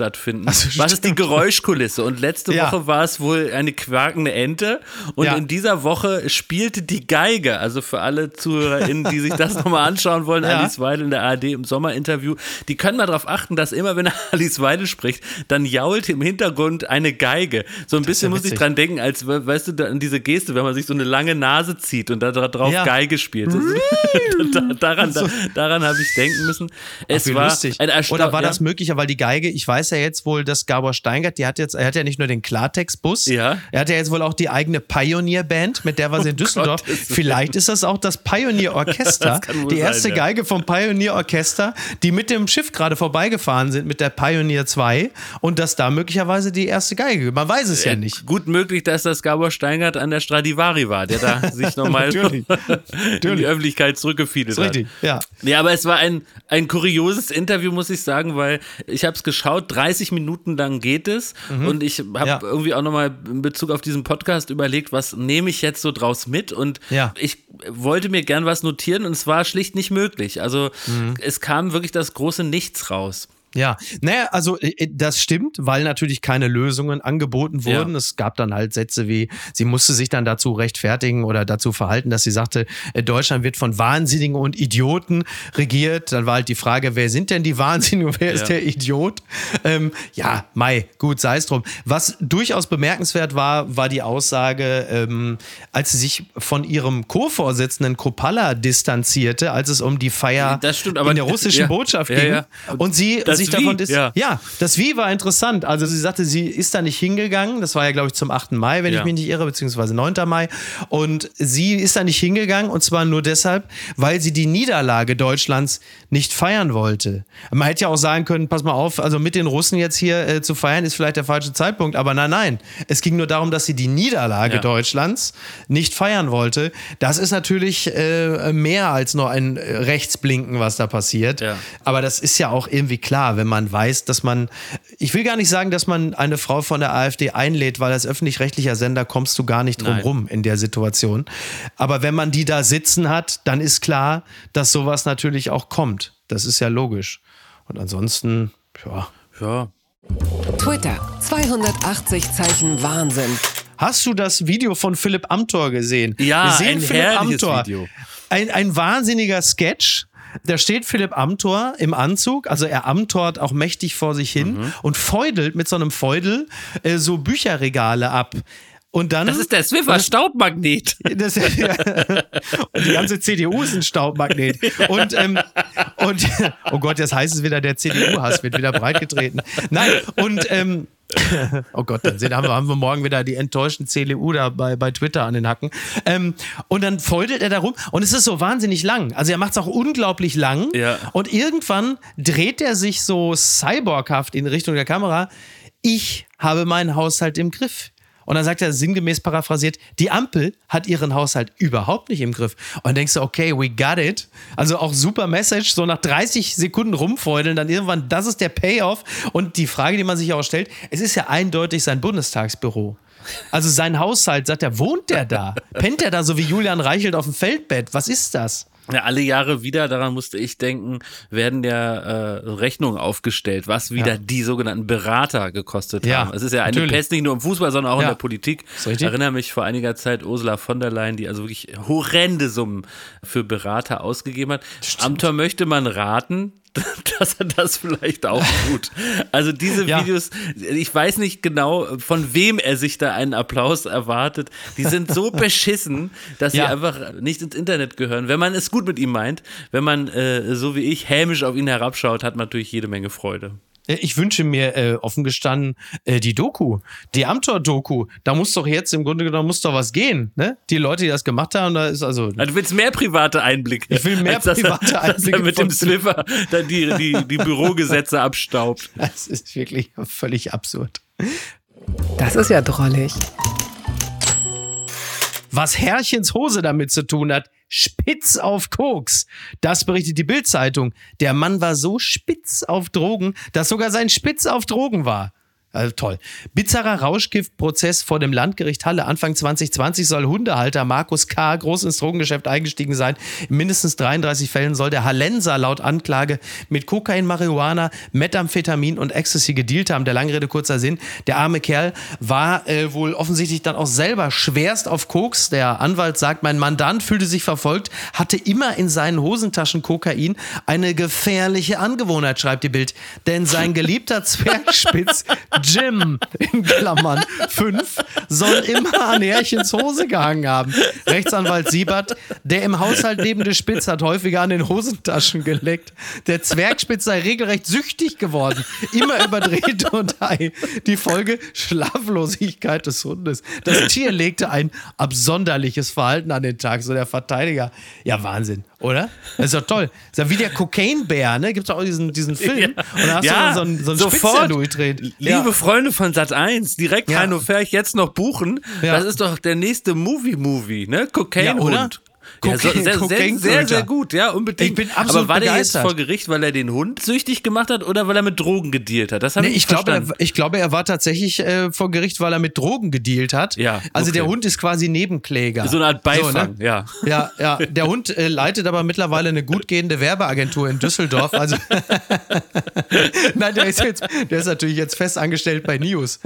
stattfinden. Was ist die Geräuschkulisse? Und letzte Woche war es wohl eine quakende Ente. Und in dieser Woche spielte die Geige, also für alle ZuhörerInnen, die sich das nochmal anschauen wollen, Alice Weidel in der ARD im Sommerinterview, die können mal darauf achten, dass immer, wenn Alice Weidel spricht, dann jault im Hintergrund eine Geige. So ein bisschen muss ich dran denken, als, weißt du, an diese Geste, wenn man sich so eine lange Nase zieht und da drauf Geige spielt. Daran habe ich denken müssen. Es war lustig. Oder war das möglicher, weil die Geige, ich weiß ja jetzt wohl, dass Gabor Steingart, er hat ja nicht nur den Klartext-Bus, er hat ja jetzt wohl auch die eigene Pioneer-Band, mit der war sie in Düsseldorf. Vielleicht ist das auch das Pioneer-Orchester, die erste Geige vom Pioneer-Orchester, die mit dem Schiff gerade vorbeigefahren sind, mit der Pioneer 2 und dass da möglicherweise die erste Geige, man weiß es ja nicht. Gut möglich, dass das Gabor Steingart an der Stradivari war, der da sich nochmal in die Öffentlichkeit zurückgefiedelt hat. Richtig, ja. Nee, aber es war ein kurioses Interview, muss ich sagen, weil ich habe es geschaut, 30 Minuten lang geht es und ich habe irgendwie auch nochmal in Bezug auf diesen Podcast überlegt, was nehme ich jetzt so draus mit und ich wollte mir gern was notieren und es war schlicht nicht möglich. Also es kam wirklich das große Nichts raus. Ja, naja, also das stimmt, weil natürlich keine Lösungen angeboten wurden. Es gab dann halt Sätze wie, sie musste sich dann dazu rechtfertigen oder dazu verhalten, dass sie sagte, Deutschland wird von Wahnsinnigen und Idioten regiert. Dann war halt die Frage, wer sind denn die Wahnsinnigen und wer ist der Idiot? Gut, sei es drum. Was durchaus bemerkenswert war die Aussage, als sie sich von ihrem Co-Vorsitzenden Kropala distanzierte, als es um die Feier in der russischen Botschaft ging. Und sie sich davon das Wie war interessant. Also sie sagte, sie ist da nicht hingegangen. Das war ja, glaube ich, zum 8. Mai, wenn ich mich nicht irre, beziehungsweise 9. Mai. Und sie ist da nicht hingegangen und zwar nur deshalb, weil sie die Niederlage Deutschlands nicht feiern wollte. Man hätte ja auch sagen können, pass mal auf, also mit den Russen jetzt hier zu feiern ist vielleicht der falsche Zeitpunkt, aber nein. Es ging nur darum, dass sie die Niederlage Deutschlands nicht feiern wollte. Das ist natürlich mehr als nur ein Rechtsblinken, was da passiert. Ja. Aber das ist ja auch irgendwie klar, wenn man weiß, dass ich will gar nicht sagen, dass man eine Frau von der AfD einlädt, weil als öffentlich-rechtlicher Sender kommst du gar nicht drum rum in der Situation. Aber wenn man die da sitzen hat, dann ist klar, dass sowas natürlich auch kommt. Das ist ja logisch. Und ansonsten, ja. Twitter, 280 Zeichen Wahnsinn. Hast du das Video von Philipp Amthor gesehen? Ja, wir sehen ein Philipp Amthor. Video. Ein wahnsinniger Sketch. Da steht Philipp Amthor im Anzug, also er amthort auch mächtig vor sich hin und feudelt mit so einem Feudel so Bücherregale ab. Und dann, das ist der Swiffer Staubmagnet. Und die ganze CDU ist ein Staubmagnet. Und oh Gott, jetzt heißt es wieder, der CDU-Hass wird wieder breitgetreten. Nein, oh Gott, dann haben wir morgen wieder die enttäuschten CDU da bei Twitter an den Hacken. Und dann feudelt er da rum und es ist so wahnsinnig lang. Also er macht es auch unglaublich lang. Ja. Und irgendwann dreht er sich so cyborghaft in Richtung der Kamera. Ich habe meinen Haushalt im Griff. Und dann sagt er sinngemäß paraphrasiert, die Ampel hat ihren Haushalt überhaupt nicht im Griff. Und dann denkst du, okay, we got it. Also auch super Message, so nach 30 Sekunden rumfeudeln, dann irgendwann, das ist der Payoff. Und die Frage, die man sich auch stellt, es ist ja eindeutig sein Bundestagsbüro. Also sein Haushalt, sagt er, wohnt der da? Pennt der da so wie Julian Reichelt auf dem Feldbett? Was ist das? Ja, alle Jahre wieder, daran musste ich denken, werden ja Rechnungen aufgestellt, was wieder die sogenannten Berater gekostet haben. Es ist ja eine Pest nicht nur im Fußball, sondern auch in der Politik. Ich erinnere mich vor einiger Zeit Ursula von der Leyen, die also wirklich horrende Summen für Berater ausgegeben hat. Amthor möchte man raten, dass er das vielleicht auch tut. Also diese Videos, ich weiß nicht genau, von wem er sich da einen Applaus erwartet. Die sind so beschissen, dass sie einfach nicht ins Internet gehören. Wenn man es gut mit ihm meint, wenn man, so wie ich, hämisch auf ihn herabschaut, hat man natürlich jede Menge Freude. Ich wünsche mir offen gestanden die Doku, die Amthor-Doku. Da muss doch jetzt im Grunde genommen was gehen, ne? Die Leute, die das gemacht haben, da ist also. Du willst mehr private Einblicke. Ich will mehr private Einblicke. Dass er mit dem Swiffer dann die Bürogesetze abstaubt. Das ist wirklich völlig absurd. Das ist ja drollig. Was Herrchens Hose damit zu tun hat, spitz auf Koks. Das berichtet die Bild-Zeitung. Der Mann war so spitz auf Drogen, dass sogar sein Spitz auf Drogen war. Also toll. Bizarrer Rauschgiftprozess vor dem Landgericht Halle. Anfang 2020 soll Hundehalter Markus K. groß ins Drogengeschäft eingestiegen sein. In mindestens 33 Fällen soll der Hallenser laut Anklage mit Kokain, Marihuana, Methamphetamin und Ecstasy gedealt haben. Der lange Rede, kurzer Sinn. Der arme Kerl war wohl offensichtlich dann auch selber schwerst auf Koks. Der Anwalt sagt, mein Mandant fühlte sich verfolgt, hatte immer in seinen Hosentaschen Kokain. Eine gefährliche Angewohnheit, schreibt die Bild. Denn sein geliebter Zwergspitz Jim, in Klammern 5, soll immer an Härchens Hose gehangen haben. Rechtsanwalt Siebert, der im Haushalt lebende Spitz, hat häufiger an den Hosentaschen geleckt. Der Zwergspitz sei regelrecht süchtig geworden. Immer überdreht und high. Die Folge: Schlaflosigkeit des Hundes. Das Tier legte ein absonderliches Verhalten an den Tag, so der Verteidiger. Ja, Wahnsinn, oder? Das ist doch toll. Das ist ja wie der Cocaine-Bär, ne? Gibt es auch diesen Film. Ja. Und da hast du so einen Spitz, der durchdreht. Liebe Freunde von Sat.1, direkt Heino Ferch jetzt noch buchen. Ja. Das ist doch der nächste Movie, ne? Cocaine-Hund. Sehr gut, ja, unbedingt. Ich bin absolut Aber war der begeistert. jetzt vor Gericht, weil er den Hund süchtig gemacht hat oder weil er mit Drogen gedealt hat? Das habe ich nicht verstanden. Ich glaube, er war tatsächlich vor Gericht, weil er mit Drogen gedealt hat. Ja, also der Hund ist quasi Nebenkläger. So eine Art Beifang, so, ne? Ja. Der Hund leitet aber mittlerweile eine gut gehende Werbeagentur in Düsseldorf. Also nein, der ist natürlich jetzt fest angestellt bei News.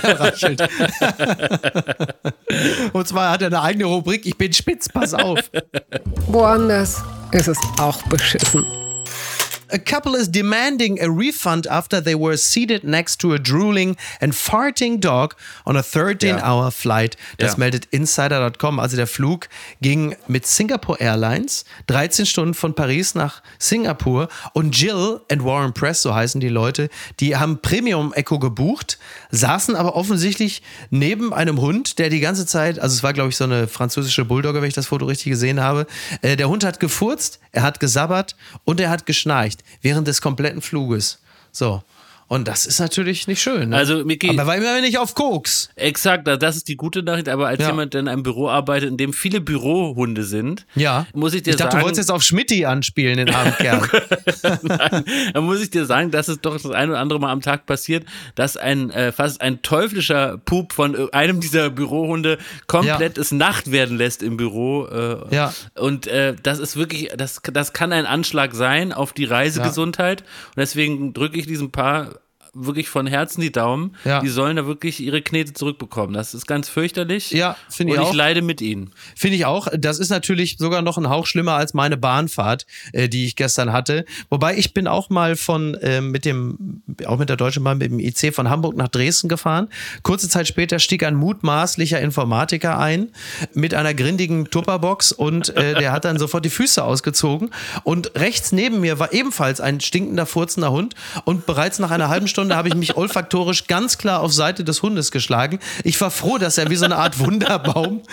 Und zwar hat er eine eigene Rubrik, ich bin spitz, pass auf. Woanders ist es auch beschissen. A couple is demanding a refund after they were seated next to a drooling and farting dog on a 13-hour flight. Das meldet Insider.com. Also der Flug ging mit Singapore Airlines 13 Stunden von Paris nach Singapur und Jill and Warren Press, so heißen die Leute, die haben Premium-Echo gebucht, saßen aber offensichtlich neben einem Hund, der die ganze Zeit, also es war glaube ich so eine französische Bulldogge, wenn ich das Foto richtig gesehen habe, der Hund hat gefurzt, er hat gesabbert und er hat geschnarcht während des kompletten Fluges. So. Und das ist natürlich nicht schön. Ne? Also, Micky, aber war immer nicht auf Koks. Exakt, das ist die gute Nachricht. Aber als jemand, der in einem Büro arbeitet, in dem viele Bürohunde sind, muss ich dir sagen... Ich dachte, du wolltest jetzt auf Schmitti anspielen, den armen Kerl. Nein, dann muss ich dir sagen, dass es doch das ein oder andere Mal am Tag passiert, dass fast ein teuflischer Pup von einem dieser Bürohunde komplett es Nacht werden lässt im Büro. Und das ist wirklich, das kann ein Anschlag sein auf die Reisegesundheit. Und deswegen drücke ich diesem Paar wirklich von Herzen die Daumen. Die sollen da wirklich ihre Knete zurückbekommen. Das ist ganz fürchterlich. Ja, finde ich auch. Und ich leide mit ihnen. Finde ich auch. Das ist natürlich sogar noch ein Hauch schlimmer als meine Bahnfahrt, die ich gestern hatte. Wobei ich bin auch mal mit der Deutschen Bahn mit dem IC von Hamburg nach Dresden gefahren. Kurze Zeit später stieg ein mutmaßlicher Informatiker ein mit einer grindigen Tupperbox und der hat dann sofort die Füße ausgezogen. Und rechts neben mir war ebenfalls ein stinkender, furzender Hund und bereits nach einer halben Stunde habe ich mich olfaktorisch ganz klar auf Seite des Hundes geschlagen. Ich war froh, dass er wie so eine Art Wunderbaum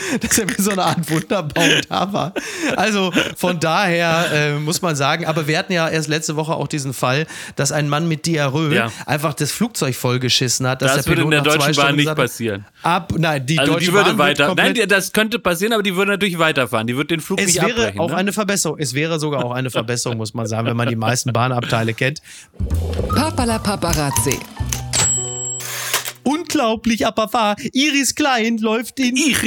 da war. Also von daher muss man sagen, aber wir hatten ja erst letzte Woche auch diesen Fall, dass ein Mann mit Diarrhoe einfach das Flugzeug vollgeschissen hat. Das würde in der Deutschen Bahn nicht passieren. Die Deutsche Bahn weiter. Nein, das könnte passieren, aber die würde natürlich weiterfahren. Die würde den Flug nicht abbrechen. Es wäre auch eine Verbesserung. Es wäre sogar auch eine Verbesserung, muss man sagen, wenn man die meisten Bahnabteile kennt. Papala Paparazzi. Unglaublich, aber wahr. Iris Klein läuft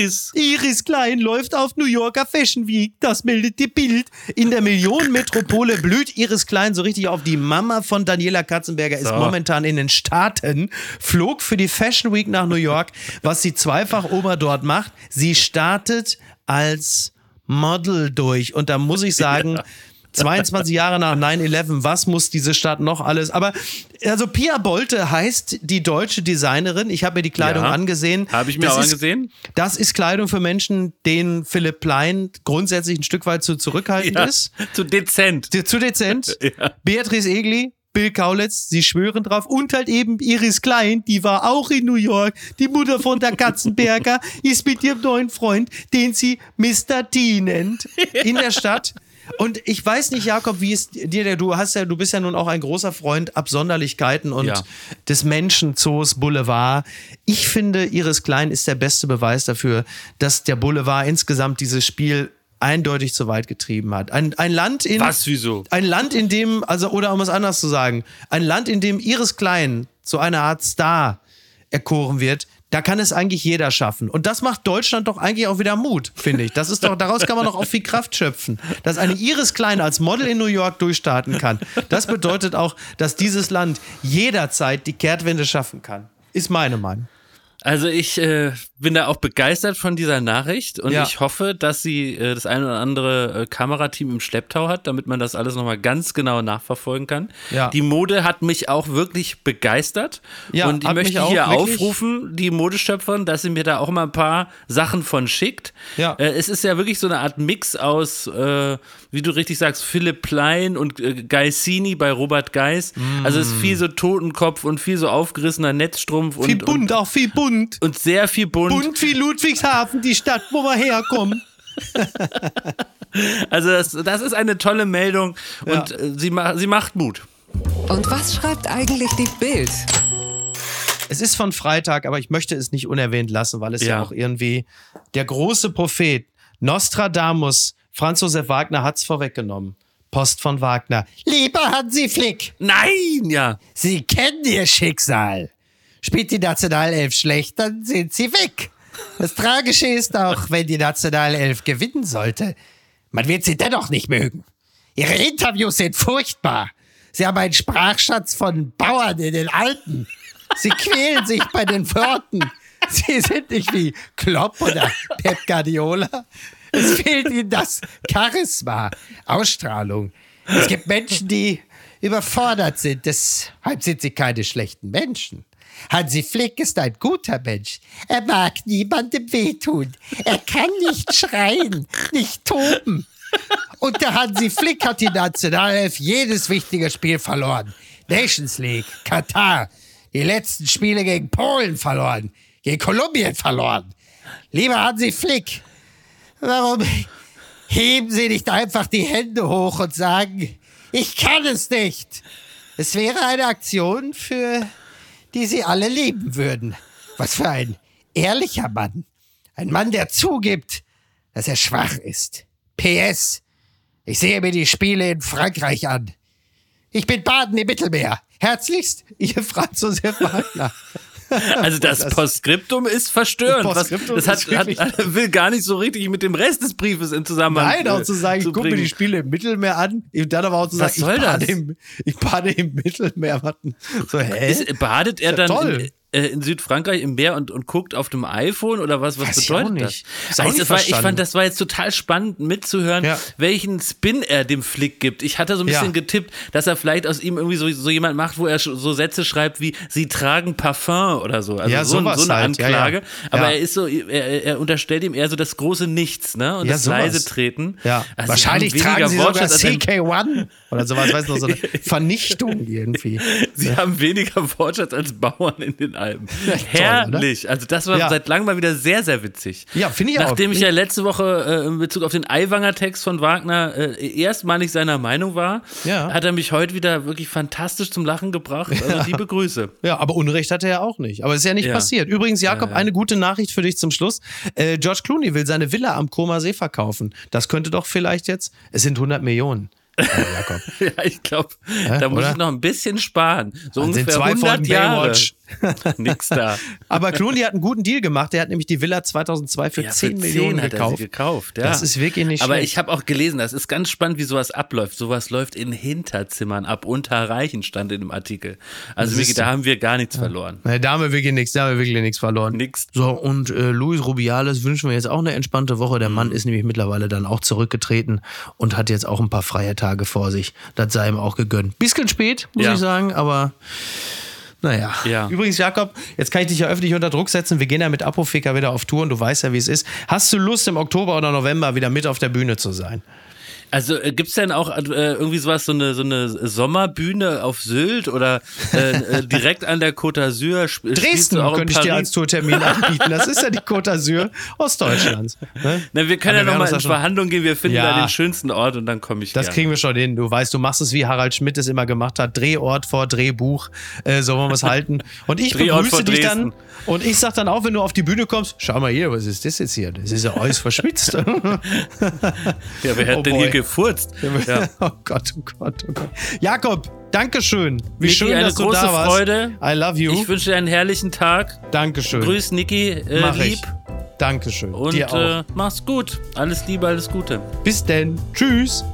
auf New Yorker Fashion Week. Das meldet die Bild. In der Millionenmetropole blüht Iris Klein so richtig auf. Die Mama von Daniela Katzenberger ist momentan in den Staaten, flog für die Fashion Week nach New York. Was sie zweifach dort macht, sie startet als Model durch. Und da muss ich sagen... 22 Jahre nach 9/11, was muss diese Stadt noch alles? Aber also Pia Bolte heißt die deutsche Designerin. Ich habe mir die Kleidung angesehen. Habe ich mir auch angesehen. Das ist Kleidung für Menschen, denen Philipp Plein grundsätzlich ein Stück weit zu zurückhaltend ist. Zu dezent. Zu dezent. Beatrice Egli, Bill Kaulitz, sie schwören drauf. Und halt eben Iris Klein, die war auch in New York. Die Mutter von der Katzenberger ist mit ihrem neuen Freund, den sie Mr. T nennt, in der Stadt. Und ich weiß nicht, Jakob, wie es dir, du bist ja nun auch ein großer Freund Absonderlichkeiten und des Menschenzoos Boulevard. Ich finde, Iris Klein ist der beste Beweis dafür, dass der Boulevard insgesamt dieses Spiel eindeutig zu weit getrieben hat. Ein Land in... Was, wieso? Ein Land, in dem, oder um es anders zu sagen, ein Land, in dem Iris Klein so eine Art Star erkoren wird, da kann es eigentlich jeder schaffen. Und das macht Deutschland doch eigentlich auch wieder Mut, finde ich. Das ist doch, daraus kann man doch auch viel Kraft schöpfen. Dass eine Iris Klein als Model in New York durchstarten kann, das bedeutet auch, dass dieses Land jederzeit die Kehrtwende schaffen kann. Ist meine Meinung. Also ich bin da auch begeistert von dieser Nachricht und ich hoffe, dass sie das ein oder andere Kamerateam im Schlepptau hat, damit man das alles nochmal ganz genau nachverfolgen kann. Ja. Die Mode hat mich auch wirklich begeistert und ich möchte hier aufrufen, die Modeschöpferin, dass sie mir da auch mal ein paar Sachen von schickt. Ja. Es ist ja wirklich so eine Art Mix aus, wie du richtig sagst, Philipp Plein und Geissini bei Robert Geiss. Also es ist viel so Totenkopf und viel so aufgerissener Netzstrumpf. Viel bunt, auch viel bunt. Und sehr viel bunt. Bunt wie Ludwigshafen, die Stadt, wo wir herkommen. Also das ist eine tolle Meldung und sie macht Mut. Und was schreibt eigentlich die Bild? Es ist von Freitag, aber ich möchte es nicht unerwähnt lassen, weil es ja auch irgendwie der große Prophet Nostradamus, Franz Josef Wagner, hat's vorweggenommen. Post von Wagner. Lieber Hansi Flick. Nein, ja. Sie kennen Ihr Schicksal. Spielt die Nationalelf schlecht, dann sind sie weg. Das Tragische ist auch, wenn die Nationalelf gewinnen sollte, man wird sie dennoch nicht mögen. Ihre Interviews sind furchtbar. Sie haben einen Sprachschatz von Bauern in den Alpen. Sie quälen sich bei den Worten. Sie sind nicht wie Klopp oder Pep Guardiola. Es fehlt ihnen das Charisma, Ausstrahlung. Es gibt Menschen, die überfordert sind. Deshalb sind sie keine schlechten Menschen. Hansi Flick ist ein guter Mensch. Er mag niemandem wehtun. Er kann nicht schreien, nicht toben. Und der Hansi Flick hat die Nationalelf jedes wichtige Spiel verloren. Nations League, Katar, die letzten Spiele gegen Polen verloren, gegen Kolumbien verloren. Lieber Hansi Flick, warum heben Sie nicht einfach die Hände hoch und sagen, ich kann es nicht? Es wäre eine Aktion, für die Sie alle lieben würden. Was für ein ehrlicher Mann. Ein Mann, der zugibt, dass er schwach ist. PS, ich sehe mir die Spiele in Frankreich an. Ich bin baden im Mittelmeer. Herzlichst, Ihr Franz Josef Wagner. Also das Postskriptum ist verstörend. Das will gar nicht so richtig mit dem Rest des Briefes in Zusammenhang. Nein, auch zu sagen, ich gucke mir die Spiele im Mittelmeer an, dann aber auch zu sagen, ich bade im Mittelmeer. So, badet er dann in Südfrankreich im Meer und guckt auf dem iPhone oder was bedeutet das? Ich fand, das war jetzt total spannend mitzuhören, welchen Spin er dem Flick gibt. Ich hatte so ein bisschen getippt, dass er vielleicht aus ihm irgendwie so jemand macht, wo er so Sätze schreibt wie, sie tragen Parfum oder so. Also so eine Anklage. Aber er ist so, er unterstellt ihm eher so das große Nichts, ne? Und das leise Treten. Ja. Also wahrscheinlich tragen sie sogar CK1 oder sowas, weißt du, so eine Vernichtung irgendwie. Sie haben weniger Wortschatz als Bauern in den Alben. Herrlich. Toll, also das war seit langem mal wieder sehr, sehr witzig. Ja, finde ich auch. Nachdem ich ja letzte Woche in Bezug auf den Aiwanger-Text von Wagner erstmalig seiner Meinung war, hat er mich heute wieder wirklich fantastisch zum Lachen gebracht. Also liebe Grüße. Ja, aber Unrecht hat er ja auch nicht. Aber es ist ja nicht passiert. Übrigens, Jakob, eine gute Nachricht für dich zum Schluss. George Clooney will seine Villa am Comer See verkaufen. Das könnte doch vielleicht jetzt, es sind 100 Millionen. Jakob. Ja, ich glaube, da muss ich noch ein bisschen sparen. So ungefähr 100 Jahre. Nix da. Aber Clooney hat einen guten Deal gemacht. Der hat nämlich die Villa 2002 für 10 Millionen gekauft. Hat er sie gekauft. Ja. Das ist wirklich nicht schlecht. Aber ich habe auch gelesen, das ist ganz spannend, wie sowas abläuft. Sowas läuft in Hinterzimmern ab, unter Reichen, stand in dem Artikel. Also wirklich, da haben wir gar nichts verloren. Nee, da haben wir wirklich nichts verloren. Nix. So, und Luis Rubiales wünschen wir jetzt auch eine entspannte Woche. Der Mann ist nämlich mittlerweile dann auch zurückgetreten und hat jetzt auch ein paar freie Tage vor sich. Das sei ihm auch gegönnt. Bisschen spät, muss ich sagen, aber naja. Ja. Übrigens, Jakob, jetzt kann ich dich ja öffentlich unter Druck setzen. Wir gehen ja mit Apofika wieder auf Tour und du weißt ja, wie es ist. Hast du Lust, im Oktober oder November wieder mit auf der Bühne zu sein? Also gibt's denn auch irgendwie sowas, so eine Sommerbühne auf Sylt oder direkt an der Côte d'Azur? Dresden könnte ich dir als Tourtermin anbieten. Das ist ja die Côte d'Azur Ostdeutschlands. Ne? Na, wir können ja nochmal in Verhandlungen gehen. Wir finden da den schönsten Ort und dann komme ich. Das kriegen wir schon hin. Du weißt, du machst es, wie Harald Schmidt es immer gemacht hat. Drehort vor Drehbuch. So wollen wir es halten. Und ich begrüße dich dann. Und ich sag dann auch, wenn du auf die Bühne kommst, schau mal hier, was ist das jetzt hier? Das ist ja alles verschwitzt. Ja, wer hat denn hier gefurzt? Ja. Oh Gott, oh Gott, oh Gott. Jakob, Dankeschön. Wie Niki, schön, dass du da warst. Freude. I love you. Ich wünsche dir einen herrlichen Tag. Dankeschön. Grüß Niki, Mach lieb. ich. Dankeschön. Und dir auch. Mach's gut. Alles Liebe, alles Gute. Bis denn. Tschüss.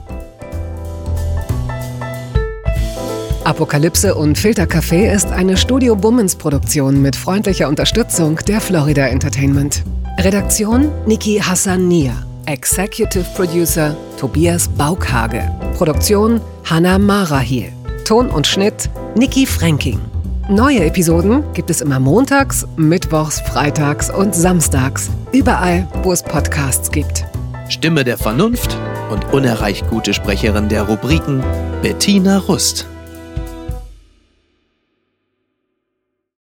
Apokalypse und Filtercafé ist eine Studio Bummens Produktion mit freundlicher Unterstützung der Florida Entertainment. Redaktion Niki Hassania. Executive Producer Tobias Baukhage. Produktion Hannah Marahiel. Ton und Schnitt Niki Fränking. Neue Episoden gibt es immer montags, mittwochs, freitags und samstags. Überall, wo es Podcasts gibt. Stimme der Vernunft und unerreicht gute Sprecherin der Rubriken Bettina Rust.